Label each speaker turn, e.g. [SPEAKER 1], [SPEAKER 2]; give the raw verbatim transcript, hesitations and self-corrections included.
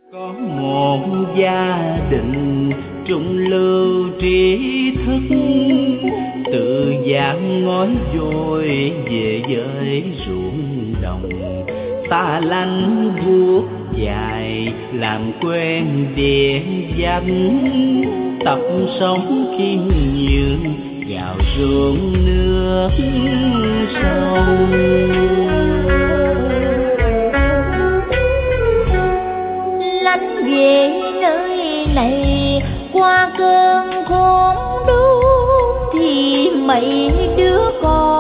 [SPEAKER 1] Có một gia đình trung lưu trí thức, tự dáng ngói vội về với ruộng đồng, xa lánh vuốt dài làm quen điện danh, tập sống khiêm nhường gạo ruộng nước sông.
[SPEAKER 2] Lánh về nơi này qua cơn khốn đau thì mấy đứa con